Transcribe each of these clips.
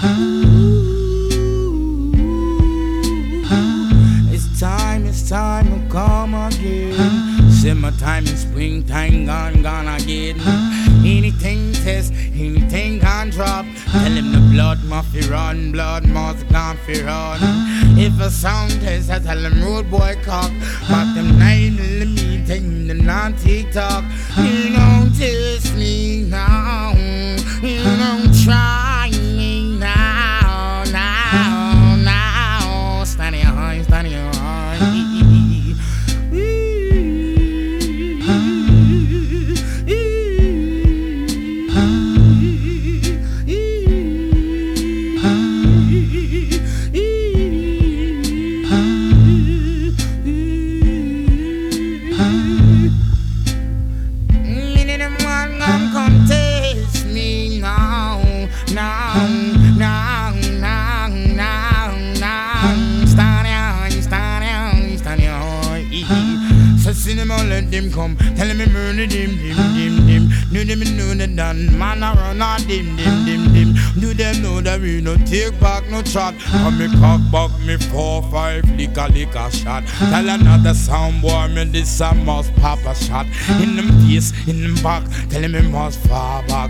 It's time to come again. Summertime and springtime gone again. Anything test, anything can drop. Tell him the blood must run, blood must gone fi run. If a sound test, I tell him road boy cock. But them 9mm thing, the non-TikTok. You don't test me now. You don't try me now, now, now. Stand your high, stand your high. Cinema let them come, tell me murder dim. Do them know the done, man I run a dim. Do them know that we no take back no chat. Come me cock back me 4-5 liquor shot. Tell another sound boy me this a must pop a shot. In them face, in them back, tell me must fall back.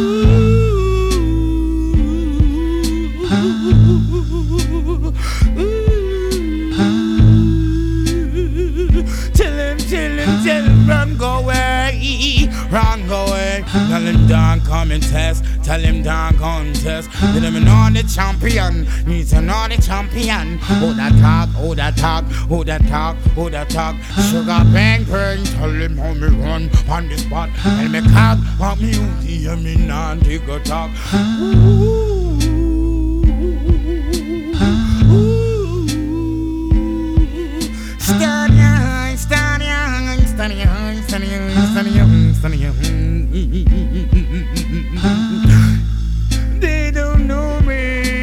Tell him run go away. Tell him don't come and test. Tell him don't contest. Tell him not the champion. He's not the champion. Who that talk. Sugar bang. Tell him how me run on the spot. Tell me cock, what me hear me not take a talk. They don't know me.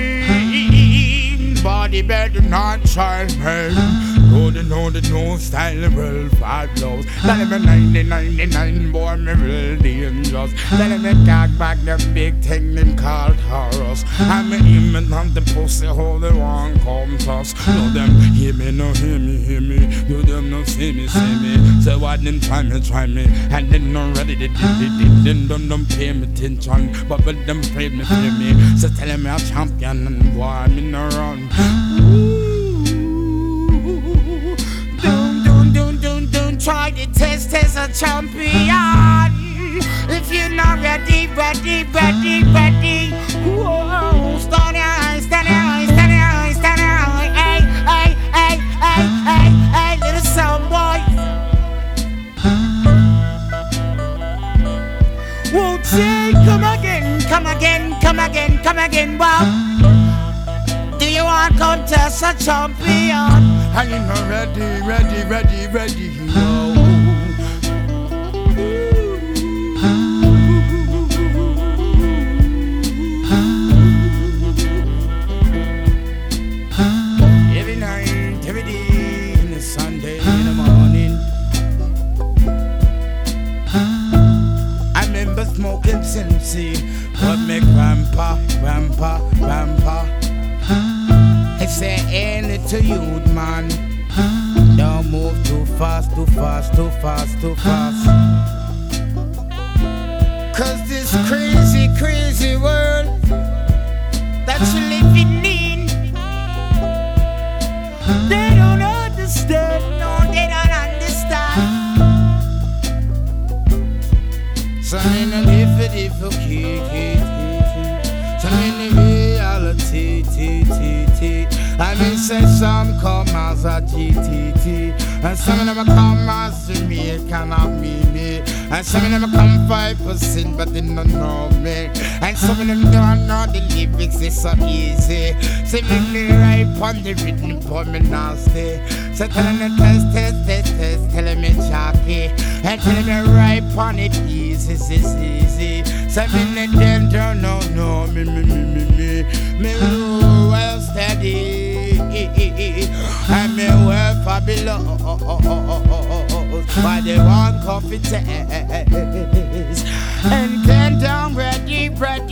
Body better not try me. Know the no style well 5 lows. Tell him a 99 boy me real dangerous. Tell him a cock back the big thing them called Taurus. I'm a him and on the pussy hold the one come toss. No them hear me, no hear me. Do them no see me. So what them try me. And then no ready they did. Don't pay me attention. But them afraid me fear me. So tell him I'm a champion and boy me no run. Don't try to test as a champion. If you're not ready. Whoa, stand high. Hey, little sound boy. Won't you come again, Bob? Do you want to contest a champion? Are you not ready? No. Every night, every day, and a Sunday in the morning, I remember smoking Cincy, but my grandpa. I say, ain't it to you, man? Don't move too fast. Cause this crazy world that you're living in, they don't understand. No, they don't understand. So in a different key. So in the reality. I mean, say some come as a GTT, and some of them come as Jamaican of me. And some of them come 5%, but they don't know me. And some of them don't know the lyrics, it's so easy. So make me right on the rhythm for me nasty. So tell them test, tell me jockey. And tell me right on it easy. So me don't know me well steady. And me well fabulous. By the one coffee taste. And then down ready.